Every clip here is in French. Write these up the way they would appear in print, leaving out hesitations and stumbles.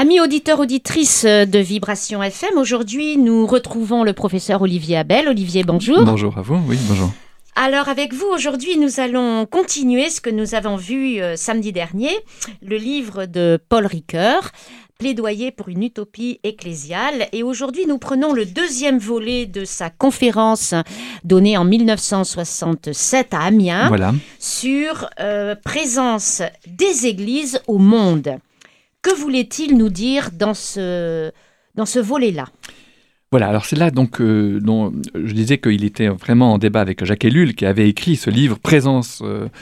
Amis auditeurs, auditrices de Vibration FM, aujourd'hui nous retrouvons le professeur Olivier Abel. Olivier, bonjour. Bonjour à vous, oui, bonjour. Alors avec vous, aujourd'hui, nous allons continuer ce que nous avons vu samedi dernier, le livre de Paul Ricoeur, Plaidoyer pour une utopie ecclésiale. Et aujourd'hui, nous prenons le deuxième volet de sa conférence donnée en 1967 à Amiens sur présence des églises au monde. Que voulait-il nous dire dans ce volet-là ? Voilà, alors c'est là donc dont je disais qu'il était vraiment en débat avec Jacques Ellul, qui avait écrit ce livre Présence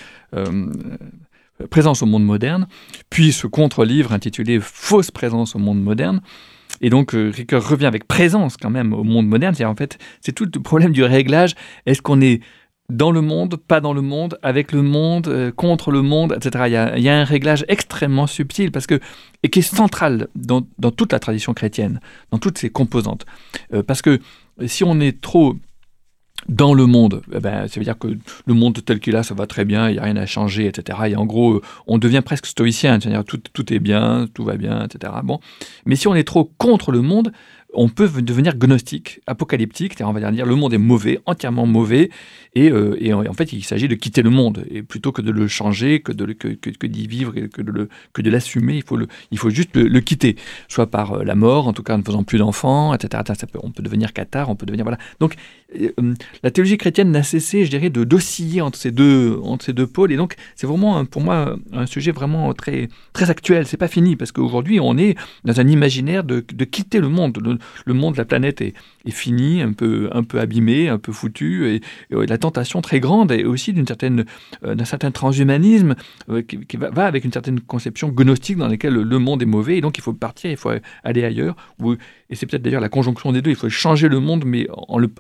au monde moderne, puis ce contre-livre intitulé Fausse présence au monde moderne. Et donc Ricoeur revient avec présence quand même au monde moderne. C'est-à-dire, en fait, c'est tout le problème du réglage. Est-ce qu'on est dans le monde, pas dans le monde, avec le monde, contre le monde, etc. Il y a un réglage extrêmement subtil et qui est central dans toute la tradition chrétienne, dans toutes ses composantes. Parce que si on est trop dans le monde, ça veut dire que le monde tel qu'il est, ça va très bien, il n'y a rien à changer, etc. Et en gros, on devient presque stoïcien, c'est-à-dire tout est bien, tout va bien, etc. Bon. Mais si on est trop contre le monde, on peut devenir gnostique, apocalyptique, c'est-à-dire on va dire le monde est mauvais, entièrement mauvais, et en fait il s'agit de quitter le monde, et plutôt que de le changer, que d'y vivre, et que de l'assumer, il faut juste le quitter, soit par la mort, en tout cas en ne faisant plus d'enfants, etc. On peut devenir cathare, on peut devenir... Voilà. Donc la théologie chrétienne n'a cessé, je dirais, d'osciller entre ces deux pôles, et donc c'est vraiment pour moi un sujet vraiment très, très actuel, c'est pas fini, parce qu'aujourd'hui on est dans un imaginaire de quitter le monde. Le monde, la planète est fini, un peu abîmé, un peu foutu, et la tentation très grande, et aussi d'un certain transhumanisme qui va avec une certaine conception gnostique dans laquelle le monde est mauvais, et donc il faut partir, il faut aller ailleurs, et c'est peut-être d'ailleurs la conjonction des deux, il faut changer le monde, mais en le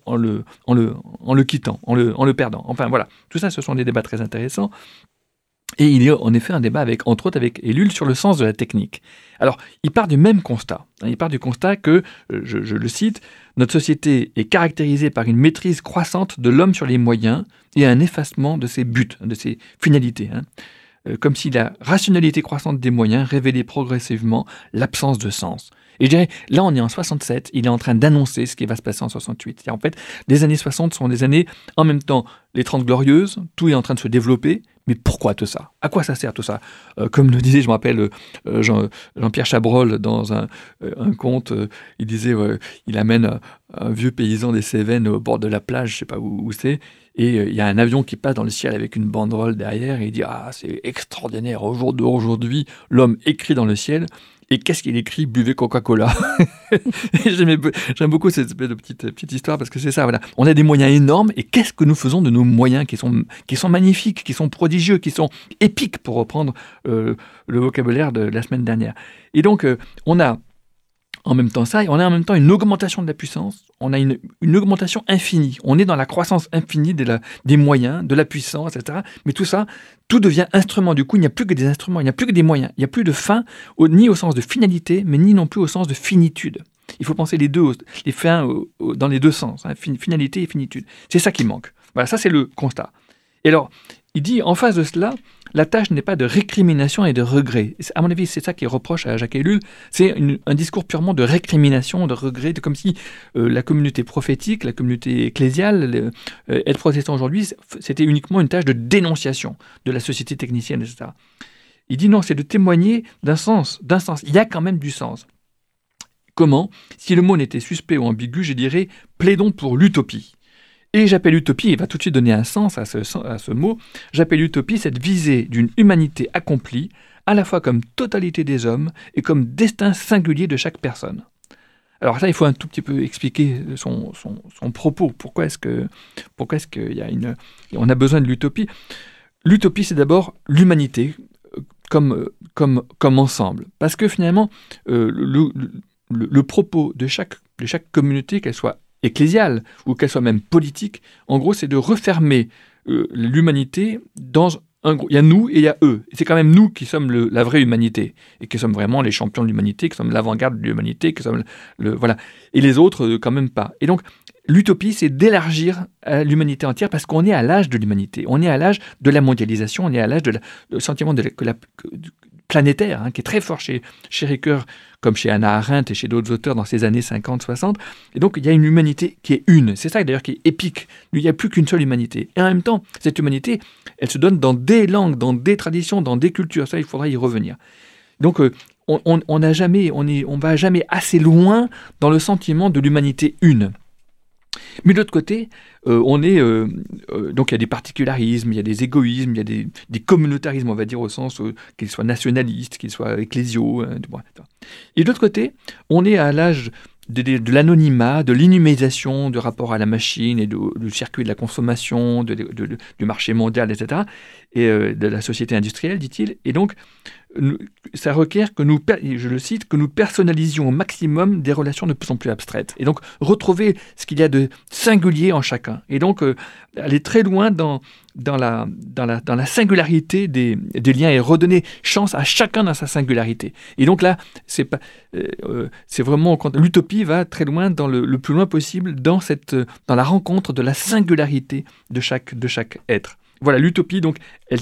quittant, en le perdant. Enfin voilà, tout ça, ce sont des débats très intéressants. Et il y a en effet un débat entre autres avec Ellul sur le sens de la technique. Alors, il part du même constat. Il part du constat que, je le cite, « Notre société est caractérisée par une maîtrise croissante de l'homme sur les moyens et un effacement de ses buts, de ses finalités. » Comme si la rationalité croissante des moyens révélait progressivement l'absence de sens. Et je dirais, là on est en 67, il est en train d'annoncer ce qui va se passer en 68. C'est-à-dire, en fait, les années 60 sont des années, en même temps, les 30 glorieuses, tout est en train de se développer, mais pourquoi tout ça ? À quoi ça sert tout ça ? Comme le disait, je me rappelle, Jean-Pierre Chabrol dans un conte, il disait, il amène un vieux paysan des Cévennes au bord de la plage, je ne sais pas où c'est, et il y a un avion qui passe dans le ciel avec une banderole derrière, et il dit « Ah, c'est extraordinaire, aujourd'hui, l'homme écrit dans le ciel ». Et qu'est-ce qu'il écrit ? Buvez Coca-Cola. J'aime beaucoup cette espèce de petite histoire, parce que c'est ça, voilà. On a des moyens énormes, et qu'est-ce que nous faisons de nos moyens qui sont magnifiques, qui sont prodigieux, qui sont épiques, pour reprendre le vocabulaire de la semaine dernière. Et donc, on a en même temps ça, et on a en même temps une augmentation de la puissance, on a une augmentation infinie. On est dans la croissance infinie des moyens, de la puissance, etc. Mais tout ça, tout devient instrument. Du coup, il n'y a plus que des instruments, il n'y a plus que des moyens. Il n'y a plus de fin, ni au sens de finalité, mais ni non plus au sens de finitude. Il faut penser les fins dans les deux sens, finalité et finitude. C'est ça qui manque. Voilà, ça c'est le constat. Et alors, il dit, en face de cela, la tâche n'est pas de récrimination et de regret. À mon avis, c'est ça qui reproche à Jacques Ellul. C'est un discours purement de récrimination, de regret, comme si la communauté prophétique, la communauté ecclésiale, être protestant aujourd'hui, c'était uniquement une tâche de dénonciation de la société technicienne, etc. Il dit non, c'est de témoigner d'un sens. Il y a quand même du sens. Comment ? Si le mot n'était suspect ou ambigu, je dirais « plaidons pour l'utopie ». Et j'appelle utopie, il va tout de suite donner un sens à ce mot, j'appelle utopie cette visée d'une humanité accomplie, à la fois comme totalité des hommes et comme destin singulier de chaque personne. Alors ça, il faut un tout petit peu expliquer son propos. Pourquoi est-ce on a besoin de l'utopie ? L'utopie, c'est d'abord l'humanité comme ensemble. Parce que finalement, le propos de chaque communauté, qu'elle soit ecclésiale, ou qu'elle soit même politique, en gros, c'est de refermer l'humanité dans un groupe. Il y a nous et il y a eux. Et c'est quand même nous qui sommes la vraie humanité, et qui sommes vraiment les champions de l'humanité, qui sommes l'avant-garde de l'humanité, qui sommes voilà. Et les autres, quand même pas. Et donc, l'utopie, c'est d'élargir l'humanité entière, parce qu'on est à l'âge de l'humanité. On est à l'âge de la mondialisation, on est à l'âge du sentiment planétaire, qui est très fort chez Ricoeur, comme chez Hannah Arendt et chez d'autres auteurs dans ces années 50-60. Et donc, il y a une humanité qui est une. C'est ça, d'ailleurs, qui est épique. Il n'y a plus qu'une seule humanité. Et en même temps, cette humanité, elle se donne dans des langues, dans des traditions, dans des cultures. Ça, il faudra y revenir. Donc, on va jamais assez loin dans le sentiment de l'humanité une. Mais de l'autre côté, donc il y a des particularismes, il y a des égoïsmes, il y a des communautarismes, on va dire, au sens qu'ils soient nationalistes, qu'ils soient ecclésiaux. Et de l'autre côté, on est à l'âge de l'anonymat, de l'inhumanisation du rapport à la machine et du circuit de la consommation, du marché mondial, etc., et de la société industrielle, dit-il. Et donc, ça requiert que je le cite, que nous personnalisions au maximum des relations de plus en plus abstraites. Et donc, retrouver ce qu'il y a de singulier en chacun. Et donc, aller très loin dans la singularité des liens et redonner chance à chacun dans sa singularité. Et donc là, c'est vraiment, l'utopie va très loin, le plus loin possible, dans la rencontre de la singularité de chaque être. Voilà, l'utopie, donc,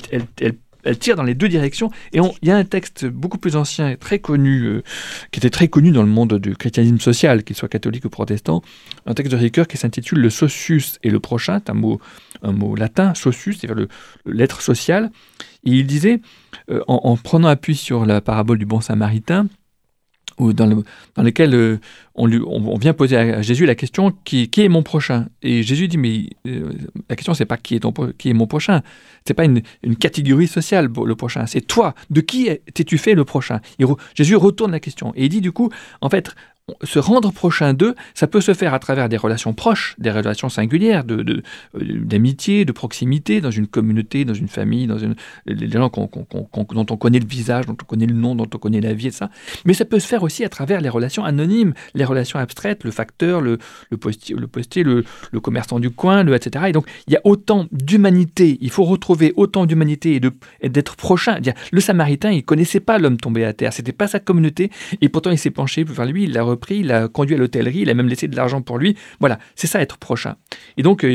elle tire dans les deux directions. Et il y a un texte beaucoup plus ancien et très connu, qui était très connu dans le monde du christianisme social, qu'il soit catholique ou protestant, un texte de Ricoeur qui s'intitule « Le socius et le prochain », c'est un mot latin, socius, c'est-à-dire l'être social. Et il disait, en prenant appui sur la parabole du bon samaritain, dans lequel on vient poser à Jésus la question qui est mon prochain. Et Jésus dit mais la question c'est pas qui est mon prochain, c'est pas une catégorie sociale le prochain, c'est toi, de qui t'es-tu fait le prochain. Jésus retourne la question et il dit du coup en fait se rendre prochain d'eux, ça peut se faire à travers des relations proches, des relations singulières, d'amitié, de proximité, dans une communauté, dans une famille, les gens dont on connaît le visage, dont on connaît le nom, dont on connaît la vie, et ça. Mais ça peut se faire aussi à travers les relations anonymes, les relations abstraites, le facteur, le postier, le commerçant du coin, etc. Et donc, il y a autant d'humanité, il faut retrouver autant d'humanité et d'être prochain. Le Samaritain, il ne connaissait pas l'homme tombé à terre, c'était pas sa communauté, et pourtant il s'est penché vers lui, il l'a repris, il l'a conduit à l'hôtellerie, il a même laissé de l'argent pour lui. Voilà, c'est ça être prochain. Et donc,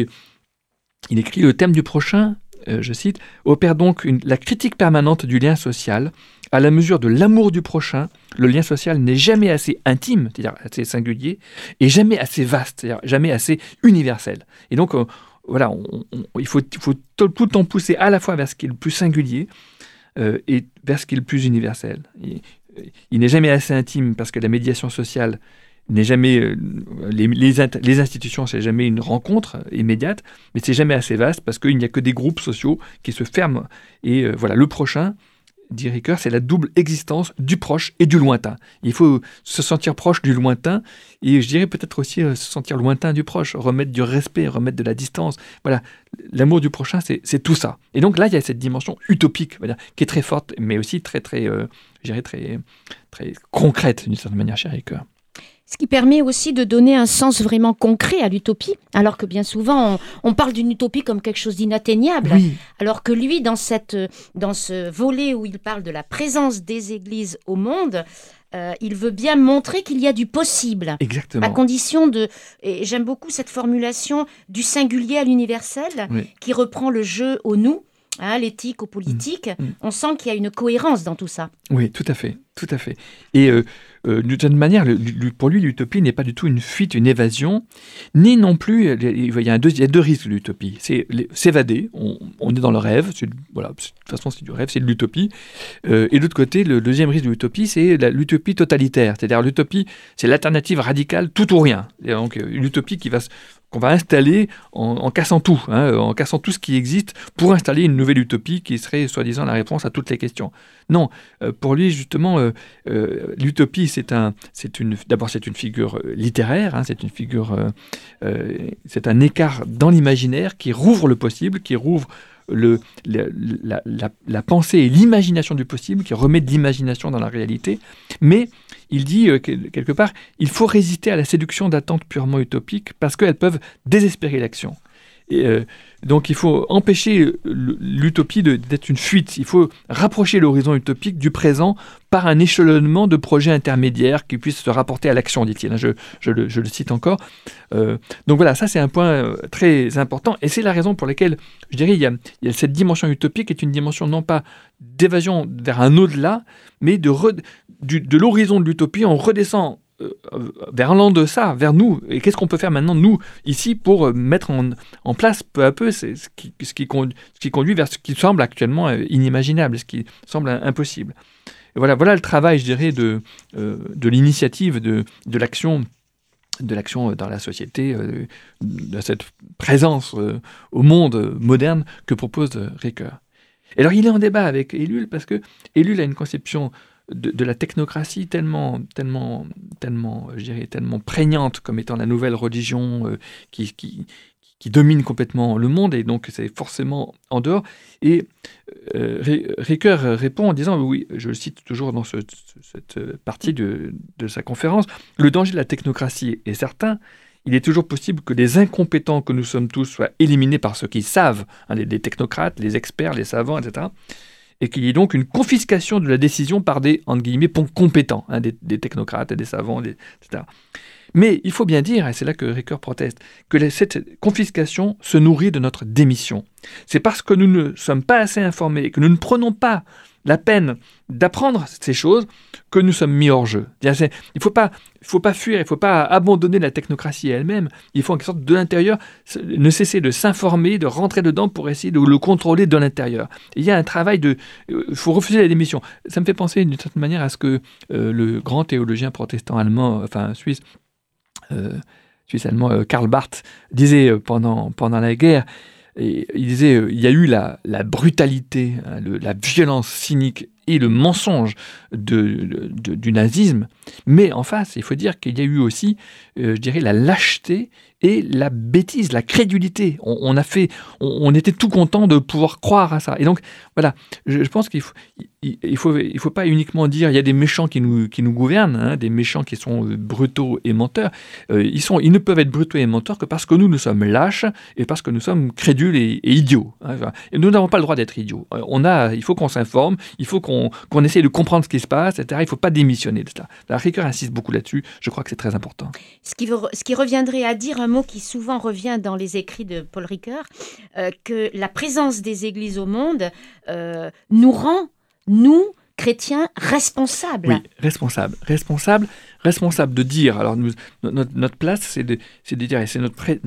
il écrit le thème du prochain, je cite, opère donc la critique permanente du lien social. À la mesure de l'amour du prochain, le lien social n'est jamais assez intime, c'est-à-dire assez singulier, et jamais assez vaste, c'est-à-dire jamais assez universel. Et donc, voilà, il faut tout le temps pousser à la fois vers ce qui est le plus singulier et vers ce qui est le plus universel. Il n'est jamais assez intime parce que la médiation sociale n'est jamais... les institutions, c'est jamais une rencontre immédiate, mais c'est jamais assez vaste parce qu'il n'y a que des groupes sociaux qui se ferment. Et voilà, le prochain, dit Ricoeur, c'est la double existence du proche et du lointain. Il faut se sentir proche du lointain et je dirais peut-être aussi se sentir lointain du proche, remettre du respect, remettre de la distance. Voilà, l'amour du prochain, c'est tout ça. Et donc là, il y a cette dimension utopique, qui est très forte, mais aussi très, très, je dirais très, très concrète d'une certaine manière chez Ricoeur. Ce qui permet aussi de donner un sens vraiment concret à l'utopie, alors que bien souvent on parle d'une utopie comme quelque chose d'inatteignable, oui. Alors que lui, dans ce volet où il parle de la présence des églises au monde, il veut bien montrer qu'il y a du possible. Exactement. À condition et j'aime beaucoup cette formulation du singulier à l'universel, oui. Qui reprend le jeu au nous, l'éthique au politique. On sent qu'il y a une cohérence dans tout ça. Oui, tout à fait. Et d'une certaine manière, pour lui, l'utopie n'est pas du tout une fuite, une évasion, ni non plus, il y a deux risques de l'utopie. C'est s'évader, on est dans le rêve, voilà, de toute façon c'est du rêve, c'est de l'utopie. Et de l'autre côté, le deuxième risque de l'utopie, c'est l'utopie totalitaire. C'est-à-dire l'utopie, c'est l'alternative radicale, tout ou rien. Et donc une utopie qu'on va installer en cassant tout, en cassant tout ce qui existe pour installer une nouvelle utopie qui serait soi-disant la réponse à toutes les questions. Non, pour lui justement, l'utopie d'abord c'est une figure littéraire, c'est un écart dans l'imaginaire qui rouvre le possible, qui rouvre la pensée et l'imagination du possible, qui remet de l'imagination dans la réalité, mais il dit quelque part, il faut résister à la séduction d'attentes purement utopiques parce qu'elles peuvent désespérer l'action. Donc il faut empêcher l'utopie d'être une fuite. Il faut rapprocher l'horizon utopique du présent par un échelonnement de projets intermédiaires qui puissent se rapporter à l'action, dit-il. Je le cite encore. Donc voilà, ça c'est un point très important. Et c'est la raison pour laquelle, je dirais, il y a cette dimension utopique qui est une dimension non pas d'évasion vers un au-delà, mais de l'horizon de l'utopie, on redescend vers l'en deçà, vers nous. Et qu'est-ce qu'on peut faire maintenant, nous, ici, pour mettre en place peu à peu ce qui conduit vers ce qui semble actuellement inimaginable, ce qui semble impossible. Et voilà le travail, je dirais, de l'initiative, de l'action dans la société, de cette présence au monde moderne que propose Ricoeur. Et alors, il est en débat avec Ellul, parce que Ellul a une conception de la technocratie tellement, je dirais, tellement prégnante comme étant la nouvelle religion qui domine complètement le monde, et donc c'est forcément en dehors. Et Ricoeur répond en disant, oui, je le cite toujours dans cette partie de sa conférence, « Le danger de la technocratie est certain. Il est toujours possible que les incompétents que nous sommes tous soient éliminés par ceux qui savent, les technocrates, les experts, les savants, etc., et qu'il y ait donc une confiscation de la décision par des, entre guillemets, compétents, des technocrates et des savants, etc. Mais il faut bien dire, et c'est là que Ricoeur proteste, que cette confiscation se nourrit de notre démission. C'est parce que nous ne sommes pas assez informés et que nous ne prenons pas la peine d'apprendre ces choses que nous sommes mis hors jeu. Il ne faut pas fuir, il ne faut pas abandonner la technocratie elle-même. Il faut en quelque sorte de l'intérieur ne cesser de s'informer, de rentrer dedans pour essayer de le contrôler de l'intérieur. Il y a un travail il faut refuser la démission. Ça me fait penser d'une certaine manière à ce que le grand théologien protestant allemand, suisse-allemand Karl Barth disait pendant la guerre. Et il disait, il y a eu la brutalité, la violence cynique et le mensonge du nazisme, mais en face, il faut dire qu'il y a eu aussi, je dirais, la lâcheté et la bêtise, la crédulité. On était tout content de pouvoir croire à ça. Et donc, voilà, je pense qu'il faut pas uniquement dire il y a des méchants qui nous gouvernent, des méchants qui sont brutaux et menteurs. Ils ne peuvent être brutaux et menteurs que parce que nous sommes lâches et parce que nous sommes crédules et idiots. Et nous n'avons pas le droit d'être idiots. Il faut qu'on s'informe, il faut qu'on essaie de comprendre ce qui se passe, etc. Il ne faut pas démissionner de ça. La Ricoeur insiste beaucoup là-dessus. Je crois que c'est très important. Ce qui reviendrait à dire un mot qui souvent revient dans les écrits de Paul Ricoeur, que la présence des églises au monde nous rend, nous, chrétiens, responsables. Oui, responsables de dire. Alors notre place, c'est de dire, et c'est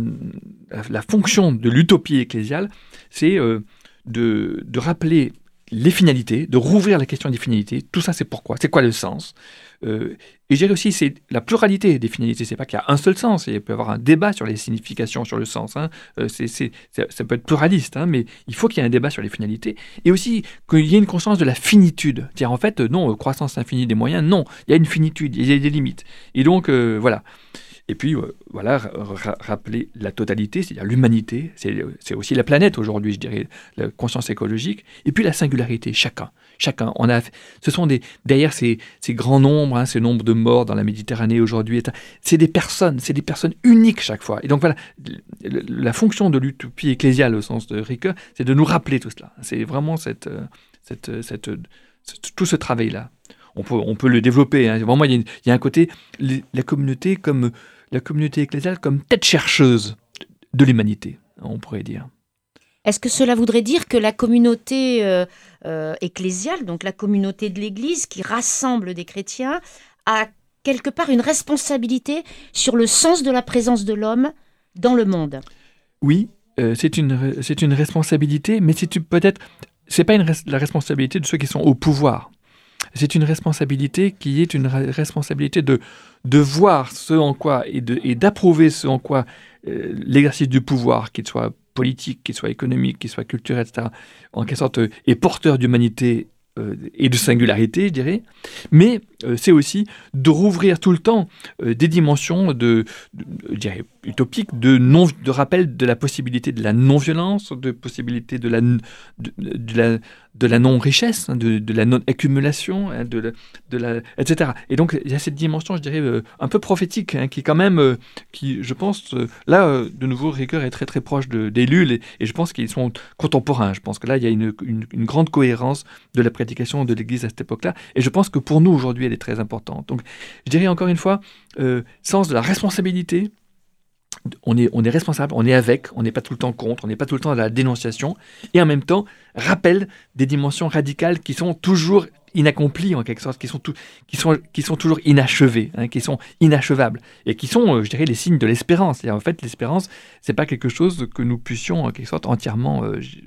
la fonction de l'utopie ecclésiale, c'est de rappeler les finalités, de rouvrir la question des finalités. Tout ça, c'est pourquoi, c'est quoi le sens. Et je dirais aussi, c'est la pluralité des finalités. C'est pas qu'il y a un seul sens. Il peut y avoir un débat sur les significations, sur le sens. Ça peut être pluraliste, mais il faut qu'il y ait un débat sur les finalités. Et aussi qu'il y ait une conscience de la finitude. C'est-à-dire, en fait, non, croissance infinie des moyens, non. Il y a une finitude, il y a des limites. Et donc, voilà. Et puis, rappeler la totalité, c'est-à-dire l'humanité. C'est aussi la planète aujourd'hui, je dirais, la conscience écologique. Et puis la singularité, chacun. Ce sont derrière ces grands nombres, ces nombres de morts dans la Méditerranée aujourd'hui, c'est des personnes uniques chaque fois. Et donc voilà, la fonction de l'utopie ecclésiale au sens de Ricoeur, c'est de nous rappeler tout cela. C'est vraiment tout ce travail-là. On peut le développer. Vraiment, il y a un côté, la communauté ecclésiale comme tête chercheuse de l'humanité, on pourrait dire. Est-ce que cela voudrait dire que la communauté ecclésiale, donc la communauté de l'Église qui rassemble des chrétiens, a quelque part une responsabilité sur le sens de la présence de l'homme dans le monde ? Oui, c'est une responsabilité, mais c'est pas la responsabilité de ceux qui sont au pouvoir. C'est une responsabilité qui est une responsabilité de voir ce en quoi et d'approuver ce en quoi l'exercice du pouvoir, qu'il soit politique, qu'il soit économique, qu'il soit culturel, etc., en quelque sorte est porteur d'humanité et de singularité, je dirais, mais c'est aussi de rouvrir tout le temps des dimensions je dirais, utopiques, de rappel de la possibilité de la non-violence, de possibilité de la non-richesse, de la non-accumulation, etc. Et donc, il y a cette dimension, je dirais, un peu prophétique, qui quand même, qui, je pense, là, de nouveau, Ricoeur est très très proche des Lulles, et je pense qu'ils sont contemporains. Je pense que là, il y a une grande cohérence de la prédication de l'Église à cette époque-là, et je pense que pour nous, aujourd'hui, elle est très importante. Donc, je dirais encore une fois, sens de la responsabilité. On est responsable, on est avec, on n'est pas tout le temps contre, on n'est pas tout le temps dans la dénonciation, et en même temps, rappel des dimensions radicales qui sont toujours inaccomplies, en quelque sorte, qui sont toujours inachevées, qui sont inachevables, et qui sont, je dirais, les signes de l'espérance. Et en fait, l'espérance, c'est pas quelque chose que nous puissions, en quelque sorte, entièrement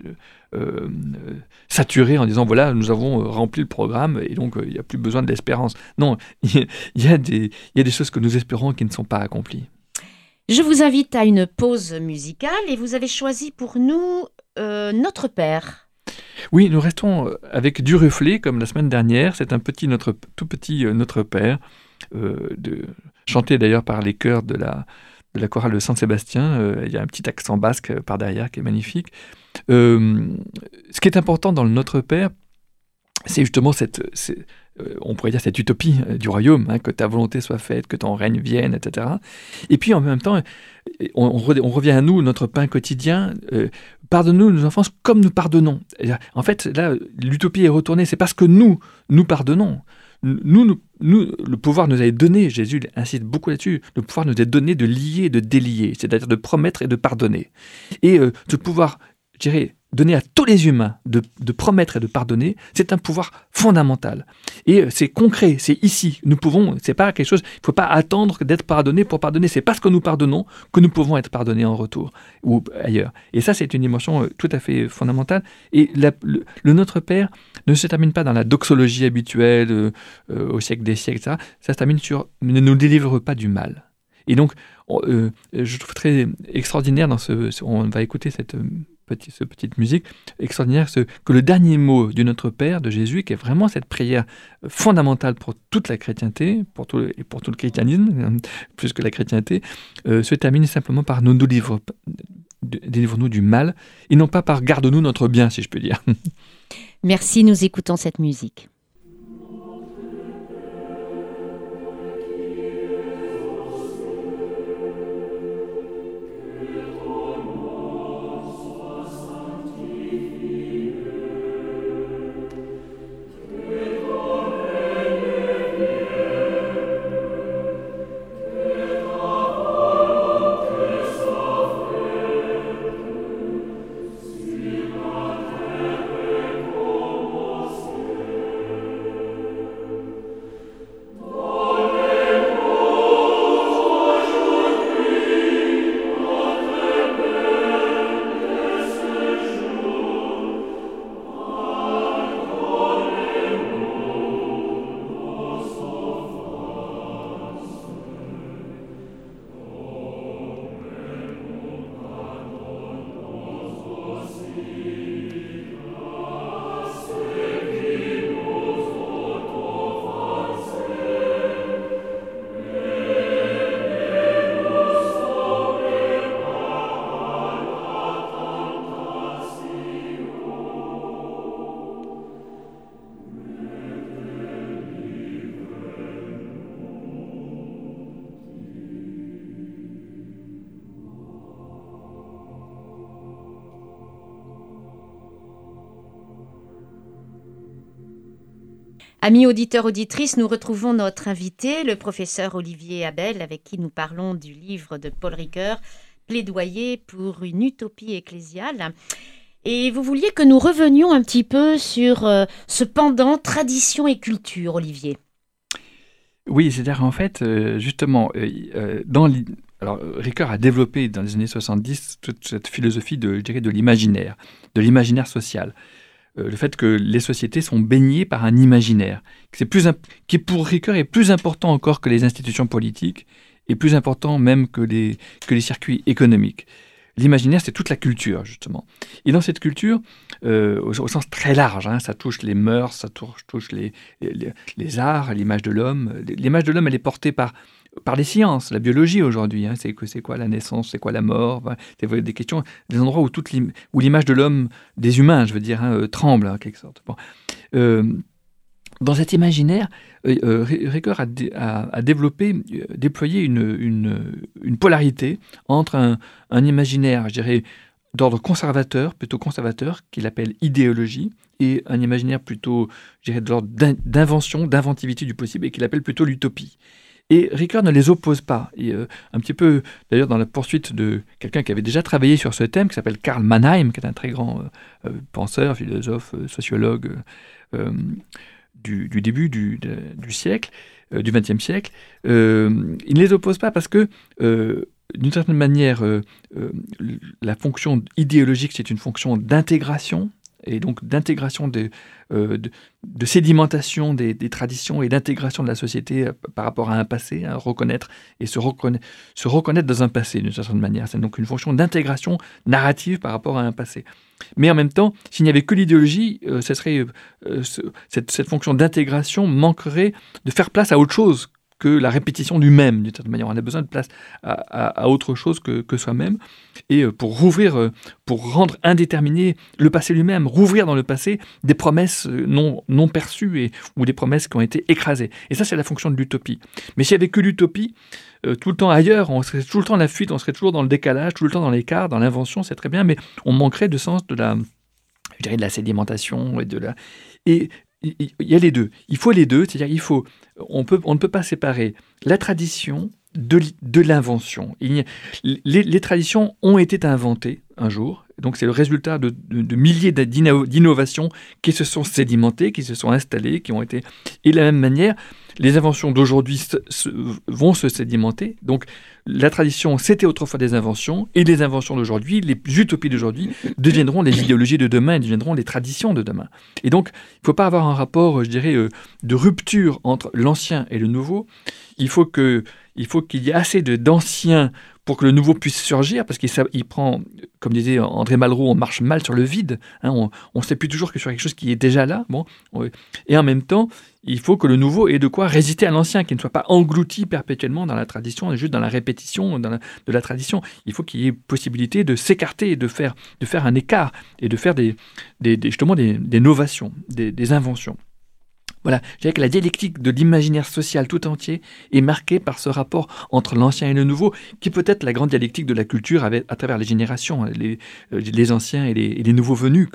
saturer en disant, voilà, nous avons rempli le programme, et donc il n'y a plus besoin de l'espérance. Non, il y a des choses que nous espérons qui ne sont pas accomplies. Je vous invite à une pause musicale et vous avez choisi pour nous Notre Père. Oui, nous restons avec du reflet comme la semaine dernière. C'est un tout petit Notre Père, chanté d'ailleurs par les chœurs de la chorale de Saint-Sébastien. Il y a un petit accent basque par derrière qui est magnifique. Ce qui est important dans le Notre Père, c'est justement on pourrait dire cette utopie du royaume, que ta volonté soit faite, que ton règne vienne, etc. Et puis en même temps, on revient à nous, notre pain quotidien. Pardonne-nous nos offenses comme nous pardonnons. En fait, là, l'utopie est retournée. C'est parce que nous pardonnons. Nous, le pouvoir nous est donné, Jésus insiste beaucoup là-dessus, le pouvoir nous est donné de lier et de délier, c'est-à-dire de promettre et de pardonner. Et ce pouvoir, je dirais, donné à tous les humains de promettre et de pardonner, c'est un pouvoir fondamental. Et c'est concret, c'est ici. Nous pouvons, c'est pas quelque chose, il ne faut pas attendre d'être pardonné pour pardonner. C'est parce que nous pardonnons que nous pouvons être pardonnés en retour ou ailleurs. Et ça, c'est une dimension tout à fait fondamentale. Et le Notre Père ne se termine pas dans la doxologie habituelle au siècle des siècles, etc. Ça se termine sur « ne nous délivre pas du mal ». Et donc, je trouve très extraordinaire on va écouter cette petite musique extraordinaire, que le dernier mot du Notre Père de Jésus, qui est vraiment cette prière fondamentale pour toute la chrétienté, pour tout le christianisme, plus que la chrétienté, se termine simplement par « nous délivre-nous du mal » et non pas par « garde-nous notre bien », si je peux dire. Merci, nous écoutons cette musique. Amis auditeurs, auditrices, nous retrouvons notre invité, le professeur Olivier Abel, avec qui nous parlons du livre de Paul Ricoeur, Plaidoyer pour une utopie ecclésiale. Et vous vouliez que nous revenions un petit peu sur ce pendant tradition et culture, Olivier. Oui, c'est-à-dire en fait, justement, alors Ricoeur a développé dans les années 70 toute cette philosophie de l'imaginaire social. Le fait que les sociétés sont baignées par un imaginaire, qui pour Ricoeur est plus important encore que les institutions politiques, et plus important même que les circuits économiques. l'imaginaire, c'est toute la culture, justement. Et dans cette culture, au sens très large, ça touche les mœurs, ça touche les arts, l'image de l'homme. L'image de l'homme, elle est portée par les sciences, la biologie aujourd'hui. C'est quoi la naissance, c'est quoi la mort, c'est des questions, des endroits où l'image de l'homme, des humains, je veux dire, tremble, en quelque sorte. Bon. Dans cet imaginaire, Ricoeur a déployé une polarité entre un imaginaire, je dirais, d'ordre plutôt conservateur, qu'il appelle idéologie, et un imaginaire plutôt, je dirais, de l'ordre d'invention, d'inventivité du possible, et qu'il appelle plutôt l'utopie. Et Ricoeur ne les oppose pas. Et, un petit peu, d'ailleurs, dans la poursuite de quelqu'un qui avait déjà travaillé sur ce thème, qui s'appelle Karl Mannheim, qui est un très grand penseur, philosophe, sociologue du début du siècle, du XXe siècle, il ne les oppose pas parce que, d'une certaine manière, la fonction idéologique, c'est une fonction d'intégration, et donc d'intégration de sédimentation des traditions et d'intégration de la société par rapport à un passé, reconnaître et se reconnaître dans un passé, d'une certaine manière. C'est donc une fonction d'intégration narrative par rapport à un passé. Mais en même temps, s'il n'y avait que l'idéologie, cette fonction d'intégration manquerait de faire place à autre chose que la répétition du même, d'une certaine manière. On a besoin de place à autre chose que soi-même. Et pour rendre indéterminé le passé lui-même, rouvrir dans le passé des promesses non perçues ou des promesses qui ont été écrasées. Et ça, c'est la fonction de l'utopie. Mais s'il n'y avait que l'utopie, tout le temps ailleurs, on serait tout le temps dans la fuite, on serait toujours dans le décalage, tout le temps dans l'écart, dans l'invention, c'est très bien, mais on manquerait de sens de la sédimentation et il y a les deux. Il faut les deux, c'est-à-dire on ne peut pas séparer la tradition de l'invention. Les traditions ont été inventées un jour, donc c'est le résultat de milliers d'innovations qui se sont sédimentées, qui se sont installées, qui ont été... Et de la même manière, les inventions d'aujourd'hui vont se sédimenter. Donc la tradition, c'était autrefois des inventions, et les inventions d'aujourd'hui, les utopies d'aujourd'hui, deviendront les idéologies de demain, deviendront les traditions de demain. Et donc, il ne faut pas avoir un rapport, je dirais, de rupture entre l'ancien et le nouveau. Il faut qu'il y ait assez d'anciens pour que le nouveau puisse surgir, parce qu'il prend, comme disait André Malraux, on marche mal sur le vide, on ne sait plus toujours que sur quelque chose qui est déjà là. Et en même temps, il faut que le nouveau ait de quoi résister à l'ancien, qu'il ne soit pas englouti perpétuellement dans la tradition, juste dans la répétition de la tradition. Il faut qu'il y ait possibilité de s'écarter et de faire un écart, et de faire justement des novations, des inventions. Voilà, je dirais que la dialectique de l'imaginaire social tout entier est marquée par ce rapport entre l'ancien et le nouveau, qui peut être la grande dialectique de la culture à travers les générations, les anciens et les nouveaux venus,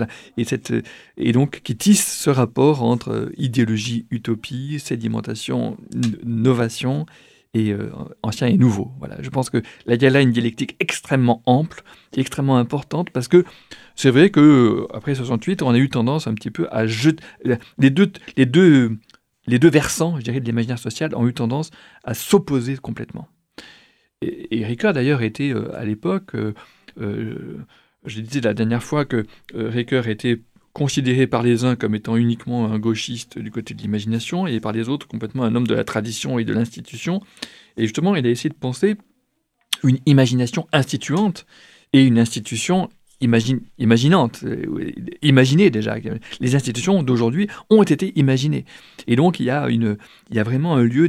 et donc qui tisse ce rapport entre idéologie, utopie, sédimentation, novation, et ancien et nouveau. Voilà, je pense que là, il y a là une dialectique extrêmement ample et extrêmement importante, parce que c'est vrai qu'après 68, on a eu tendance un petit peu à jeter... Les deux versants, je dirais, de l'imaginaire social ont eu tendance à s'opposer complètement. Et Ricoeur, d'ailleurs, était à l'époque... je disais la dernière fois que Ricoeur était considéré par les uns comme étant uniquement un gauchiste du côté de l'imagination, et par les autres complètement un homme de la tradition et de l'institution. Et justement, il a essayé de penser une imagination instituante et une institution imaginante, imaginée déjà. Les institutions d'aujourd'hui ont été imaginées. Et donc, il y a vraiment un lieu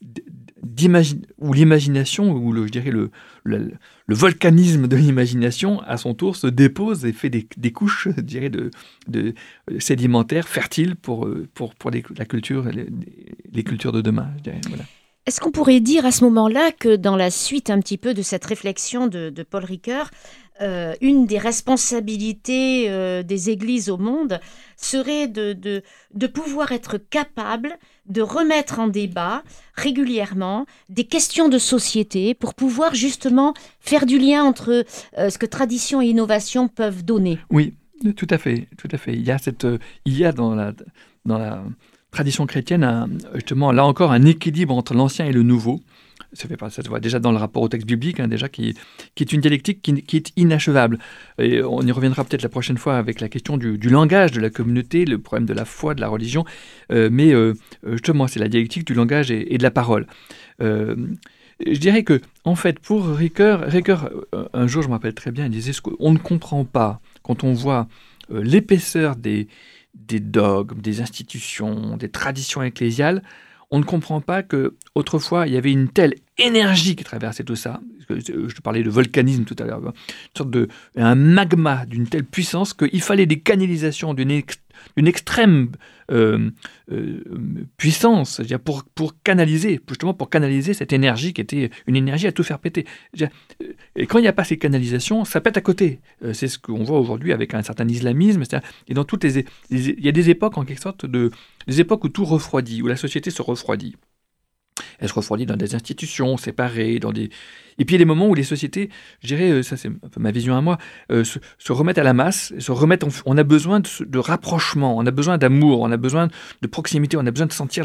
où l'imagination, où je dirais le volcanisme de l'imagination, à son tour, se dépose et fait des couches, je dirais, de sédimentaires fertiles pour la culture, les cultures de demain, je dirais. Voilà. Est-ce qu'on pourrait dire à ce moment-là que dans la suite un petit peu de cette réflexion de Paul Ricoeur, une des responsabilités des églises au monde serait de pouvoir être capable de remettre en débat régulièrement des questions de société pour pouvoir justement faire du lien entre ce que tradition et innovation peuvent donner. Oui, tout à fait, tout à fait. Il y a dans la tradition chrétienne justement là encore un équilibre entre l'ancien et le nouveau. ça se voit déjà dans le rapport au texte biblique, déjà, qui est une dialectique qui est inachevable. Et on y reviendra peut-être la prochaine fois avec la question du langage de la communauté, le problème de la foi, de la religion. Mais justement, c'est la dialectique du langage et de la parole. Je dirais que, en fait, pour Ricoeur, un jour, je me rappelle très bien, il disait on ne comprend pas quand on voit l'épaisseur des dogmes, des institutions, des traditions ecclésiales. On ne comprend pas qu'autrefois, il y avait une telle énergie qui traversait tout ça. Je te parlais de volcanisme tout à l'heure. Une sorte un magma d'une telle puissance qu'il fallait des canalisations d'une extrême puissance, c'est-à-dire pour canaliser cette énergie qui était une énergie à tout faire péter. Et quand il n'y a pas ces canalisations, ça pète à côté. C'est ce qu'on voit aujourd'hui avec un certain islamisme. Et dans toutes il y a des époques, en quelque sorte, des époques où tout refroidit, où la société se refroidit. Elle se refroidit dans des institutions séparées, et puis il y a des moments où les sociétés, je dirais, ça c'est un peu ma vision à moi, se remettent à la masse, on a besoin de rapprochement, on a besoin d'amour, on a besoin de proximité, on a besoin de sentir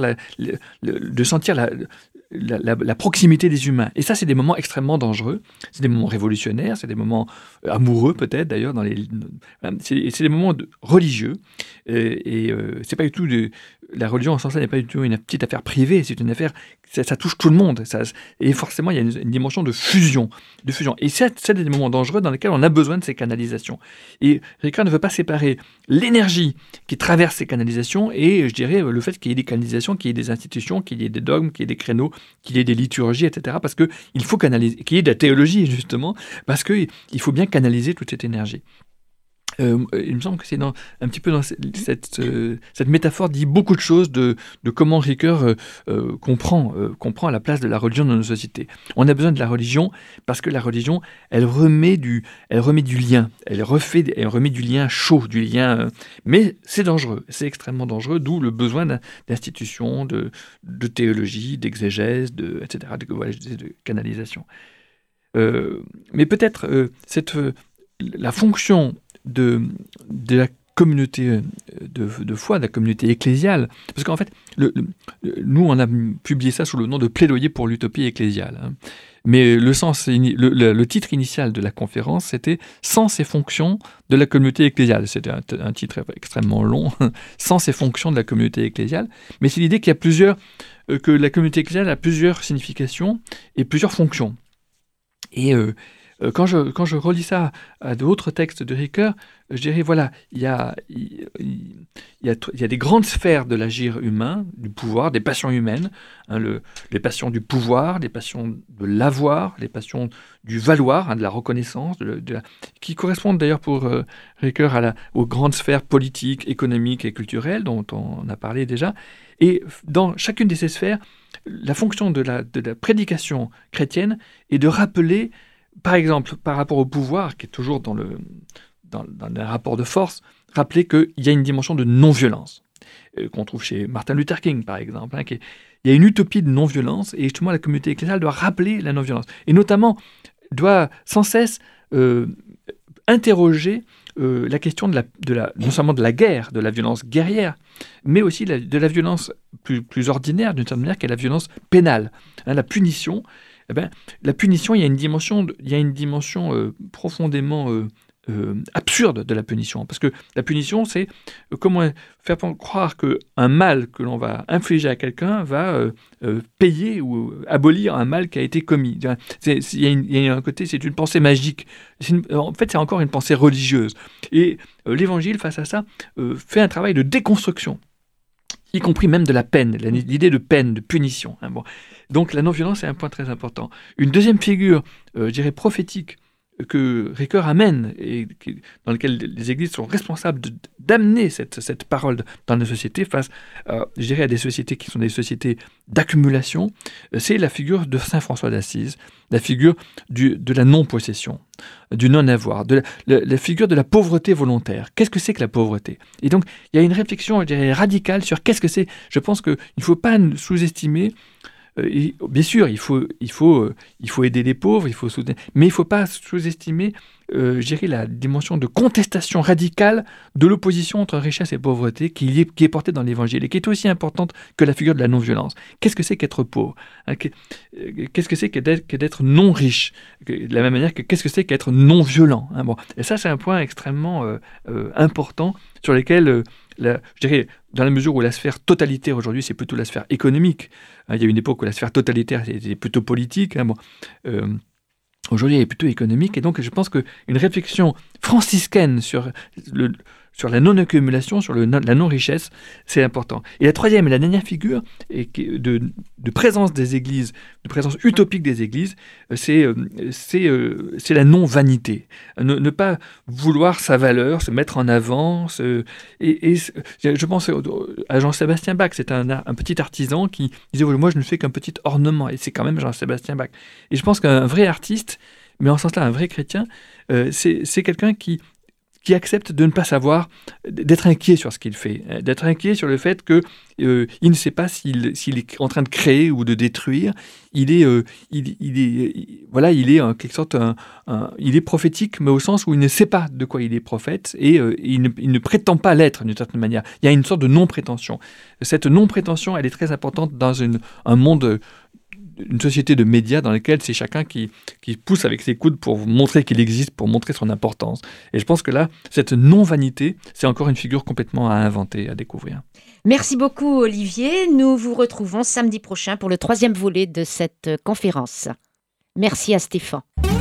la proximité des humains. Et ça, c'est des moments extrêmement dangereux, c'est des moments révolutionnaires, c'est des moments amoureux peut-être d'ailleurs, c'est des moments religieux, et c'est pas du tout la religion en ce sens-là n'est pas du tout une petite affaire privée, c'est une affaire, ça touche tout le monde, et forcément il y a une dimension de fusion. Et c'est des moments dangereux dans lesquels on a besoin de ces canalisations. Et Ricoeur ne veut pas séparer l'énergie qui traverse ces canalisations et, je dirais, le fait qu'il y ait des canalisations, qu'il y ait des institutions, qu'il y ait des dogmes, qu'il y ait des créneaux, qu'il y ait des liturgies, etc. Parce qu'il faut canaliser, qu'il y ait de la théologie, justement, parce qu'il faut bien canaliser toute cette énergie. Il me semble que c'est un petit peu dans cette métaphore dit beaucoup de choses de comment Ricoeur comprend la place de la religion dans nos sociétés. On a besoin de la religion parce que la religion, elle remet du lien, elle remet du lien chaud, du lien. Mais c'est dangereux, c'est extrêmement dangereux, d'où le besoin d'institutions, de théologie, d'exégèse, etc., de canalisation. Mais peut-être la fonction de la communauté de foi, de la communauté ecclésiale, parce qu'en fait, nous, on a publié ça sous le nom de Plaidoyer pour l'utopie ecclésiale. Mais le titre initial de la conférence, c'était « Sens et fonctions de la communauté ecclésiale ». C'était un titre extrêmement long, « Sens et fonctions de la communauté ecclésiale ». Mais c'est l'idée que la communauté ecclésiale a plusieurs significations et plusieurs fonctions. Et quand je relis ça à d'autres textes de Ricoeur, je dirais, voilà, il y a des grandes sphères de l'agir humain, du pouvoir, des passions humaines, les passions du pouvoir, les passions de l'avoir, les passions du valoir, de la reconnaissance, qui correspondent d'ailleurs pour Ricoeur aux grandes sphères politiques, économiques et culturelles dont on a parlé déjà. Et dans chacune de ces sphères, la fonction de la prédication chrétienne est de rappeler, par exemple, par rapport au pouvoir, qui est toujours dans le rapport de force, rappeler qu'il y a une dimension de non-violence, qu'on trouve chez Martin Luther King, par exemple. Il y a une utopie de non-violence, et justement, la communauté ecclésiale doit rappeler la non-violence. Et notamment, doit sans cesse interroger la question non seulement de la guerre, de la violence guerrière, mais aussi de la violence plus ordinaire, d'une certaine manière, qui est la violence pénale. La punition. La punition, il y a une dimension profondément absurde de la punition. Parce que la punition, c'est comment faire croire qu'un mal que l'on va infliger à quelqu'un va payer ou abolir un mal qui a été commis. Il y a un côté, c'est une pensée magique. En fait, c'est encore une pensée religieuse. Et l'Évangile, face à ça, fait un travail de déconstruction, y compris même de la peine, l'idée de peine, de punition. Donc la non-violence est un point très important. Une deuxième figure, je dirais prophétique, que Ricoeur amène, et dans laquelle les églises sont responsables d'amener cette parole dans nos sociétés face, je dirais, à des sociétés qui sont des sociétés d'accumulation, c'est la figure de saint François d'Assise, la figure de la non-possession, du non-avoir, la figure de la pauvreté volontaire. Qu'est-ce que c'est que la pauvreté ? Et donc, il y a une réflexion, je dirais, radicale sur qu'est-ce que c'est. Je pense qu'il ne faut pas sous-estimer bien sûr, il faut aider les pauvres, il faut soutenir, mais il ne faut pas sous-estimer je dirais la dimension de contestation radicale de l'opposition entre richesse et pauvreté qui est portée dans l'Évangile et qui est aussi importante que la figure de la non-violence. Qu'est-ce que c'est qu'être pauvre, hein, qu'est-ce que c'est que d'être non riche, de la même manière que qu'est-ce que c'est qu'être non violent, hein, bon. Et ça, c'est un point extrêmement important sur lequel, je dirais, dans la mesure où la sphère totalitaire aujourd'hui, c'est plutôt la sphère économique. Hein, il y a une époque où la sphère totalitaire était plutôt politique. Hein, bon, aujourd'hui, elle est plutôt économique. Et donc, je pense qu'une réflexion franciscaine sur la non-accumulation, sur la non-richesse, c'est important. Et la troisième et la dernière figure de présence des églises, de présence utopique des églises, c'est la non-vanité. Ne pas vouloir sa valeur, se mettre en avant. Je pense à Jean-Sébastien Bach, c'est un petit artisan qui disait « Moi, je ne fais qu'un petit ornement ». Et c'est quand même Jean-Sébastien Bach. Et je pense qu'un vrai artiste, mais en ce sens-là, un vrai chrétien, c'est quelqu'un qui accepte de ne pas savoir, d'être inquiet sur ce qu'il fait, d'être inquiet sur le fait qu'il ne sait pas s'il est en train de créer ou de détruire. Il est en quelque sorte il est prophétique, mais au sens où il ne sait pas de quoi il est prophète et il ne prétend pas l'être d'une certaine manière. Il y a une sorte de non-prétention. Cette non-prétention, elle est très importante dans un monde, une société de médias dans laquelle c'est chacun qui pousse avec ses coudes pour montrer qu'il existe, pour montrer son importance. Et je pense que là, cette non-vanité, c'est encore une figure complètement à inventer, à découvrir. Merci beaucoup Olivier. Nous vous retrouvons samedi prochain pour le 3e volet de cette conférence. Merci à Stéphane.